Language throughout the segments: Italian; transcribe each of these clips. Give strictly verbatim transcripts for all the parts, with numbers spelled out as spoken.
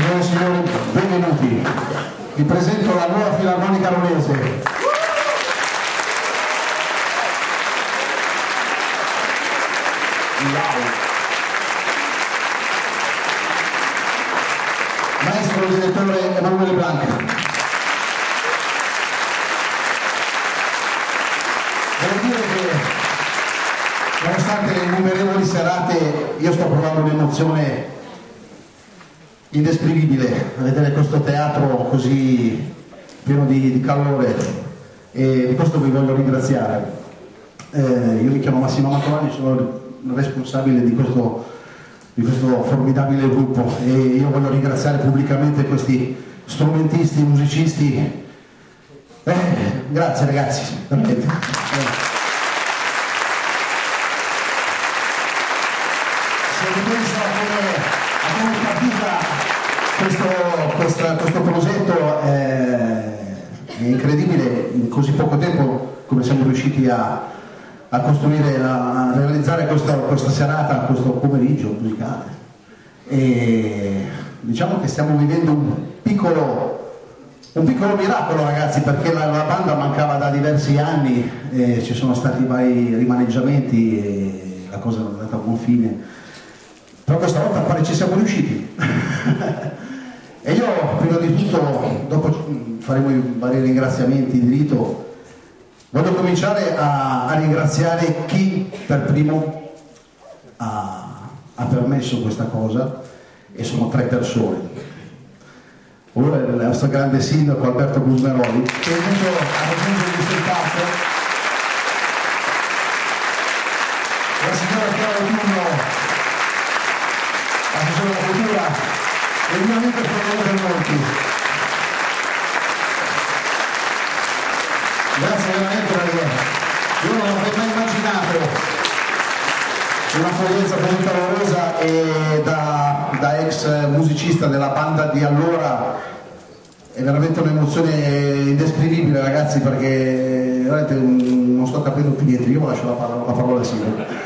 Signore e signori, benvenuti. Vi presento la nuova filarmonica ronese. Wow. Maestro direttore Emanuele Blanca. Devo dire che nonostante le innumerevoli serate io sto provando un'emozione indescrivibile a vedere questo teatro così pieno di, di calore, e di questo vi voglio ringraziare. Eh, io mi chiamo Massimo Macolani, sono il responsabile di questo, di questo formidabile gruppo, e io voglio ringraziare pubblicamente questi strumentisti, musicisti. Eh, grazie ragazzi, veramente. Eh. Se ripenso a come, a come è partita questo, questa, questo progetto, eh, è incredibile in così poco tempo come siamo riusciti a, a costruire, a realizzare questa, questa serata, questo pomeriggio musicale. E diciamo che stiamo vivendo un piccolo, un piccolo miracolo, ragazzi, perché la, la banda mancava da diversi anni, e ci sono stati vari rimaneggiamenti e la cosa non è andata a buon fine. Però questa volta pare ci siamo riusciti. E io prima di tutto, dopo faremo i vari ringraziamenti di rito, voglio cominciare a, a ringraziare chi per primo ha, ha permesso questa cosa, e sono tre persone. Uno è il nostro grande sindaco Alberto Gusmeroli, che è venuto a raggiungere il palco, la signora Chiara Autunno, assessore della cultura, e il mio amico Federico Monti. Grazie veramente, perché io non avrei mai immaginato un'accoglienza così calorosa, e da, da ex musicista della banda di allora è veramente un'emozione indescrivibile, ragazzi, perché veramente non sto capendo più niente. Io lascio la parola, la parola al sindaco.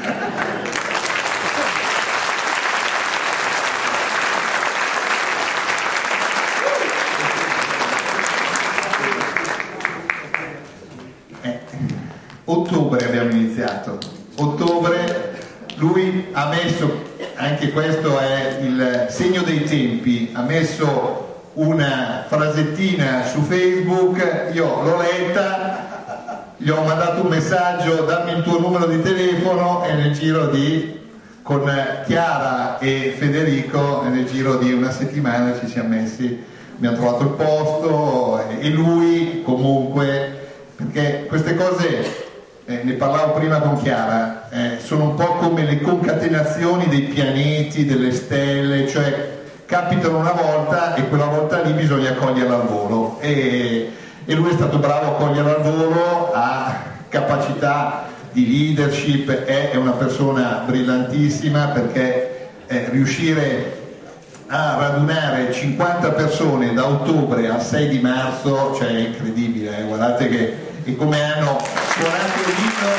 Ottobre abbiamo iniziato, ottobre, lui ha messo, anche questo è il segno dei tempi, ha messo una frasettina su Facebook, io l'ho letta, gli ho mandato un messaggio, dammi il tuo numero di telefono, e nel giro di, con Chiara e Federico, nel giro di una settimana ci siamo messi, abbiamo trovato il posto, e lui comunque, perché queste cose... Eh, ne parlavo prima con Chiara, eh, sono un po' come le concatenazioni dei pianeti, delle stelle, cioè capitano una volta e quella volta lì bisogna coglierla al volo, e, e lui è stato bravo a coglierla al volo, ha capacità di leadership, è, è una persona brillantissima, perché eh, riuscire a radunare cinquanta persone da ottobre al sei di marzo, cioè è incredibile, eh? Guardate che e come hanno suonato l'inno,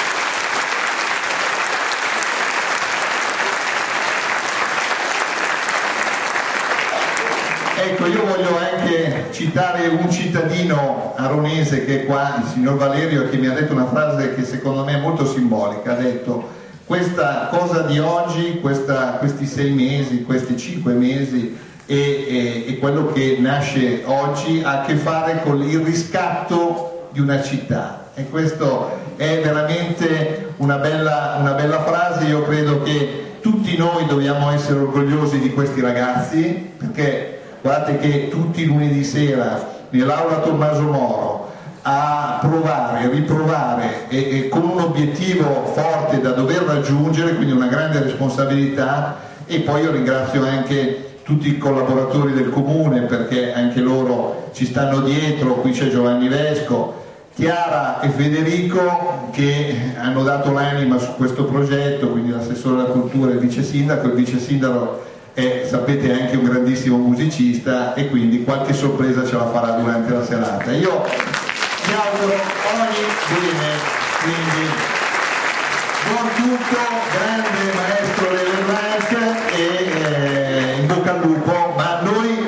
ecco, io voglio anche citare un cittadino aronese che è qua, il signor Valerio, che mi ha detto una frase che secondo me è molto simbolica. Ha detto: questa cosa di oggi, questa, questi sei mesi, questi cinque mesi e, e, e quello che nasce oggi ha a che fare con il riscatto di una città, e questo è veramente una bella, una bella frase. Io credo che tutti noi dobbiamo essere orgogliosi di questi ragazzi, perché guardate che tutti i lunedì sera nell'aula Tommaso Moro a provare, riprovare, e, e con un obiettivo forte da dover raggiungere, quindi una grande responsabilità. E poi io ringrazio anche tutti i collaboratori del comune, perché anche loro ci stanno dietro. Qui c'è Giovanni Vesco, Chiara e Federico, che hanno dato l'anima su questo progetto, quindi l'assessore alla cultura e il vice sindaco. Il vice sindaco è, sapete, anche un grandissimo musicista, e quindi qualche sorpresa ce la farà durante la serata. Io vi auguro ogni bene, quindi buon tutto, grande maestro Lele Blanc, e eh, in bocca al lupo, ma noi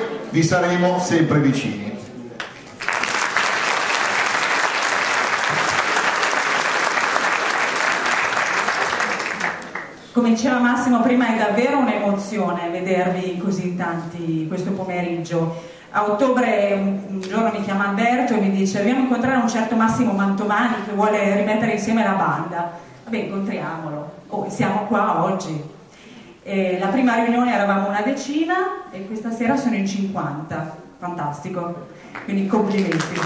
saremo sempre vicini. Come diceva Massimo prima, è davvero un'emozione vedervi così in tanti questo pomeriggio. A ottobre un, un giorno mi chiama Alberto e mi dice: dobbiamo incontrare un certo Massimo Mantovani che vuole rimettere insieme la banda. Vabbè, incontriamolo. Oh, siamo qua oggi. E la prima riunione eravamo una decina e questa sera sono in cinquanta. Fantastico. Quindi complimenti.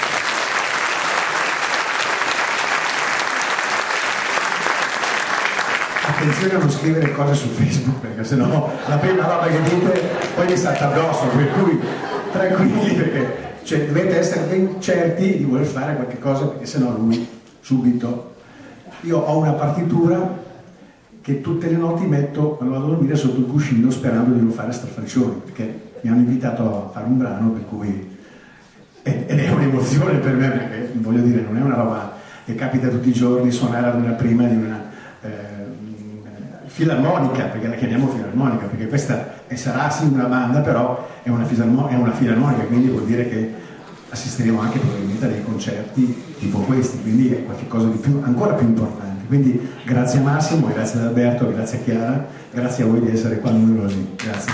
Attenzione a non scrivere cose su Facebook, perché sennò la prima roba che dite poi vi salta addosso, per cui tranquilli, perché cioè, dovete essere ben certi di voler fare qualche cosa, perché sennò lui subito. Io ho una partitura che tutte le notti metto quando vado a dormire sotto il cuscino, sperando di non fare strafalcioni, perché mi hanno invitato a fare un brano, per cui ed è un'emozione per me, perché voglio dire, non è una roba che capita tutti i giorni suonare ad una prima di una eh, filarmonica, perché la chiamiamo filarmonica, perché questa è, sarà sì una banda, però è una, filarmo- è una filarmonica, quindi vuol dire che assisteremo anche probabilmente a dei concerti tipo questi, quindi è qualcosa di più, ancora più importante. Quindi grazie a Massimo, grazie ad Alberto, grazie a Chiara, grazie a voi di essere qua numerosi. Grazie.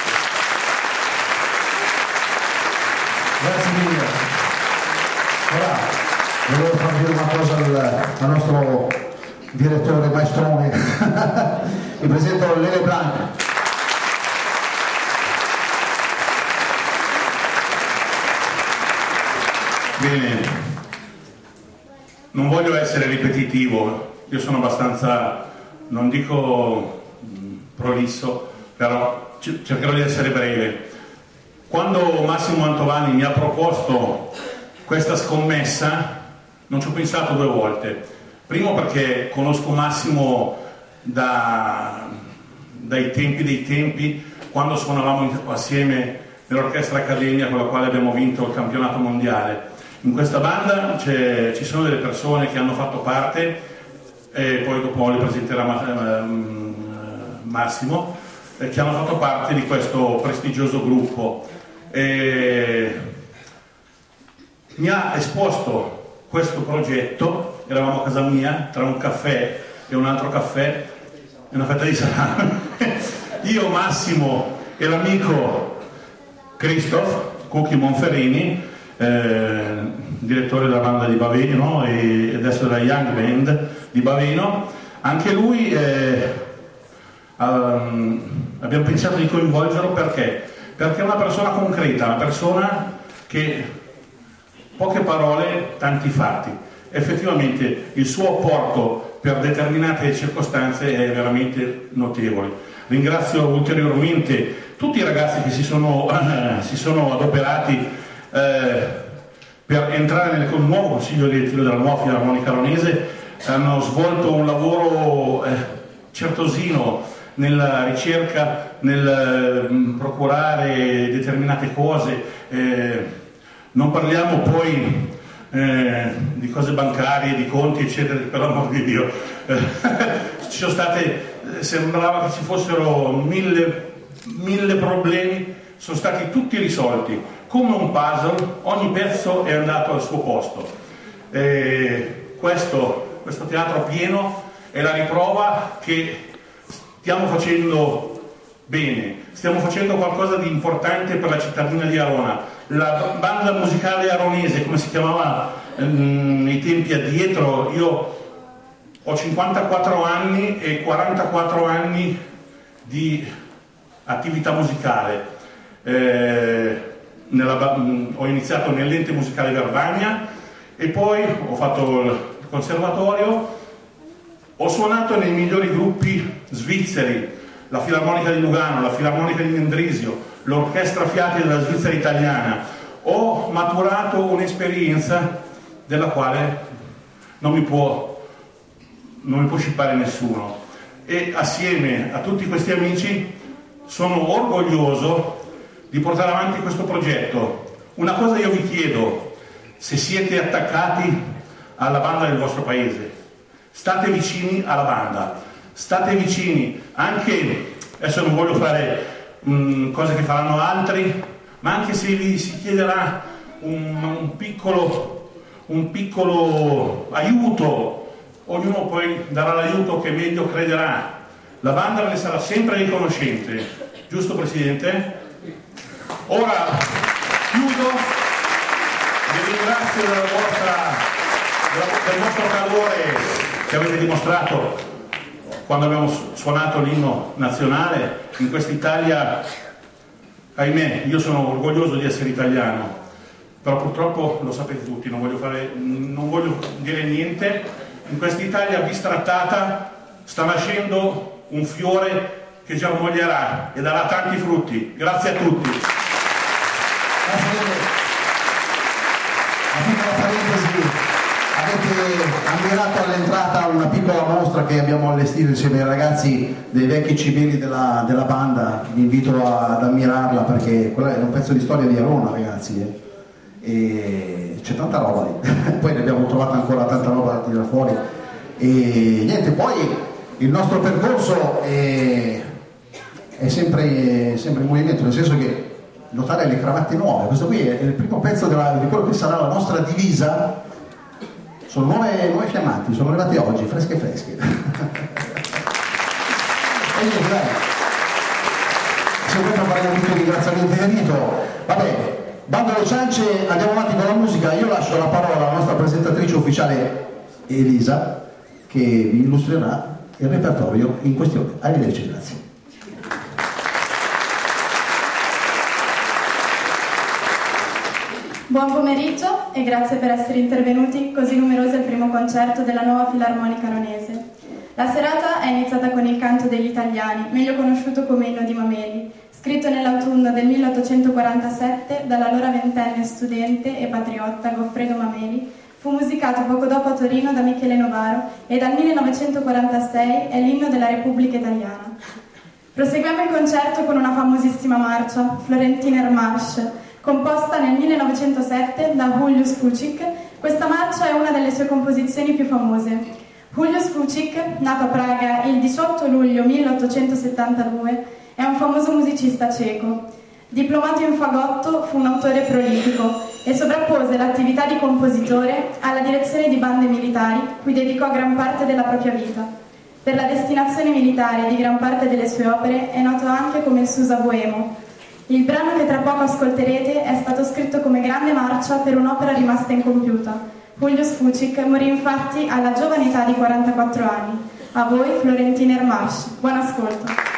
Grazie mille. Ora volevo far dire una cosa al, al nostro direttore maestrone. Vi presento Lele Blanc. Bene, non voglio essere ripetitivo, io sono abbastanza, non dico prolisso, però cercherò di essere breve. Quando Massimo Mantovani mi ha proposto questa scommessa non ci ho pensato due volte. Primo perché conosco Massimo da, dai tempi dei tempi, quando suonavamo assieme nell'Orchestra Accademia con la quale abbiamo vinto il campionato mondiale. In questa banda ci sono delle persone che hanno fatto parte, e poi dopo le presenterà Massimo, eh, che hanno fatto parte di questo prestigioso gruppo. E mi ha esposto questo progetto, eravamo a casa mia, tra un caffè e un altro caffè e una fetta di salame. Io, Massimo e l'amico Christoph Cucchi Monferrini, Eh, direttore della banda di Baveno e adesso della Young Band di Baveno, anche lui eh, um, abbiamo pensato di coinvolgerlo perché? Perché è una persona concreta, una persona che poche parole, tanti fatti. Effettivamente il suo apporto per determinate circostanze è veramente notevole. Ringrazio ulteriormente tutti i ragazzi che si sono, eh, si sono adoperati Eh, per entrare nel nuovo consiglio direttivo della nuova Filarmonica Aronese. Hanno svolto un lavoro eh, certosino nella ricerca, nel eh, procurare determinate cose. Eh, non parliamo poi eh, di cose bancarie, di conti eccetera, per l'amor di Dio. Eh, ci sono state, sembrava che ci fossero mille, mille problemi, sono stati tutti risolti. Come un puzzle, ogni pezzo è andato al suo posto. E questo, questo teatro pieno è la riprova che stiamo facendo bene, stiamo facendo qualcosa di importante per la cittadina di Arona. La banda musicale aronese, come si chiamava ehm, nei tempi addietro, io ho cinquantaquattro anni e quarantaquattro anni di attività musicale. Eh, Nella, ho iniziato nell'ente musicale Verbania e poi ho fatto il conservatorio, ho suonato nei migliori gruppi svizzeri, la Filarmonica di Lugano, la Filarmonica di Mendrisio, l'Orchestra Fiati della Svizzera Italiana. Ho maturato un'esperienza della quale non mi può, non mi può scippare nessuno, e assieme a tutti questi amici sono orgoglioso di portare avanti questo progetto. Una cosa io vi chiedo: se siete attaccati alla banda del vostro paese, state vicini alla banda, state vicini anche, adesso non voglio fare mh, cose che faranno altri, ma anche se vi si chiederà un, un, piccolo, un piccolo aiuto, ognuno poi darà l'aiuto che meglio crederà. La banda ne sarà sempre riconoscente, giusto Presidente? Ora chiudo, vi ringrazio della vostra, della, del vostro calore che avete dimostrato quando abbiamo suonato l'inno nazionale in questa Italia. Ahimè, io sono orgoglioso di essere italiano, però purtroppo lo sapete tutti, non voglio, fare, non voglio dire niente. In questa Italia bistrattata sta nascendo un fiore che germoglierà e darà tanti frutti. Grazie a tutti. Una piccola parentesi, avete ammirato all'entrata una piccola mostra che abbiamo allestito insieme ai ragazzi dei vecchi civili della, della banda. Vi invito ad ammirarla perché quella è un pezzo di storia di Arona, ragazzi, eh. E c'è tanta roba lì. Poi ne abbiamo trovato ancora tanta roba da tirare fuori e niente, poi il nostro percorso è, è sempre, sempre in movimento, nel senso che notare le cravatte nuove, questo qui è il primo pezzo della, di quello che sarà la nostra divisa, sono nuove, nuove fiammanti, sono arrivate oggi, fresche fresche. E niente, dai, se vuoi fare un piccolo ringraziamento di rito, vabbè, bando alle ciance, andiamo avanti con la musica. Io lascio la parola alla nostra presentatrice ufficiale Elisa, che vi illustrerà il repertorio in questione. Arrivederci, grazie. Buon pomeriggio e grazie per essere intervenuti così numerosi al primo concerto della nuova Filarmonica Aronese. La serata è iniziata con il canto degli italiani, meglio conosciuto come Inno di Mameli, scritto nell'autunno del milleottocentoquarantasette dall'allora ventenne studente e patriotta Goffredo Mameli. Fu musicato poco dopo a Torino da Michele Novaro e dal millenovecentoquarantasei è l'inno della Repubblica Italiana. Proseguiamo il concerto con una famosissima marcia, Florentiner Marsch, composta nel millenovecentosette da Julius Fučík. Questa marcia è una delle sue composizioni più famose. Julius Fučík, nato a Praga il diciotto luglio milleottocentosettantadue, è un famoso musicista ceco. Diplomato in fagotto, fu un autore prolifico e sovrappose l'attività di compositore alla direzione di bande militari, cui dedicò gran parte della propria vita. Per la destinazione militare di gran parte delle sue opere è noto anche come il Susa Boemo. Il brano che tra poco ascolterete è stato scritto come grande marcia per un'opera rimasta incompiuta. Julius Fučík morì infatti alla giovane età di quarantaquattro anni. A voi Florentiner Marsch. Buon ascolto.